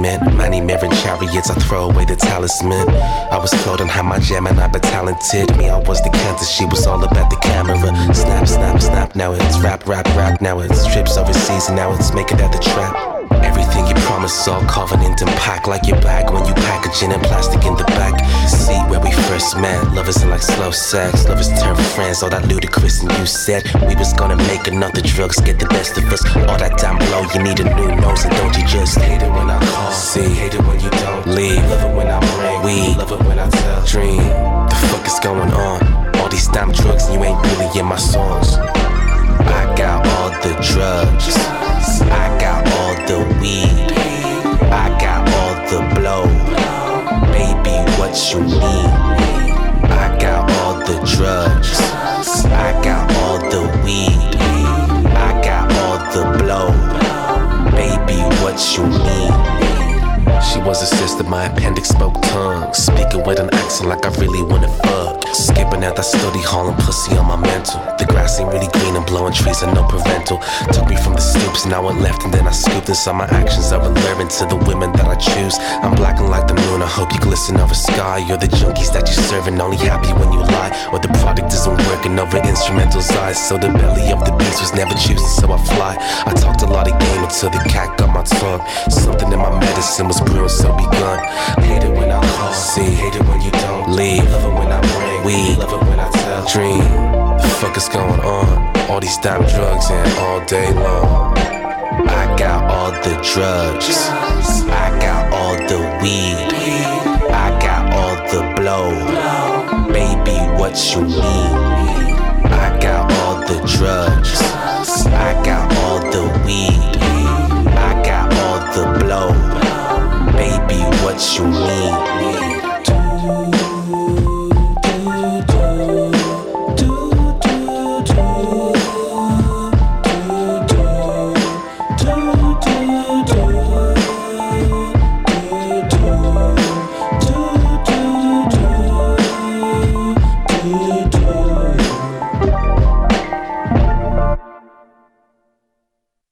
mint. Money mirroring chariots, I throw away the talisman. I was floating, had my jam and I been talented. Me, I was the cancer, she was all about the camera. Snap, snap, snap, now it's rap, rap, rap. Now it's trips overseas and now it's make it at the trap. Everything you promise, all covenant and pack like your bag when you packaging and plastic in the back. See where we first met, lovers in like slow sex. Lovers turn friends, all that ludicrous and you said we was gonna make another drugs get the best of us. All that down below, you need a new nose and don't you just hate it when I call. See, hate it when you don't leave. Love it when I bring, we love it when I tell. Dream, the fuck is going on? All these damn drugs and you ain't really in my songs. I got all the drugs, I got all the weed, I got all the blow. Baby, what you need? I got all the drugs, I got all the weed, I got all the blow. Baby, what you need? She was a sister, my appendix spoke tongues. Speaking with an accent like I really wanna fuck. Skipping out that study hall and pussy on my mental. The grass ain't really green and blowing trees and no parental. Took me from the stoops and I went left and then I scooped. And saw my actions are relevant to the women that I choose. I'm black and like the moon, I hope you glisten over sky. You're the junkies that you're serving, only happy when you lie. Or the product isn't working over instrumental's eyes. So the belly of the beast was never choosing, so I fly. I talked a lot of game until the cat got my tongue. Something in my medicine was brewing, so begun. Hate it when I call, see, hate it when you don't leave. Love it when I bring, we love it when I tell. Dream, the fuck is going on? All these damn drugs and all day long. I got all the drugs, I got all the weed, I got all the blow. Baby, what you need? I got all the drugs, I got all the weed, I got all the blow. Baby, what you need?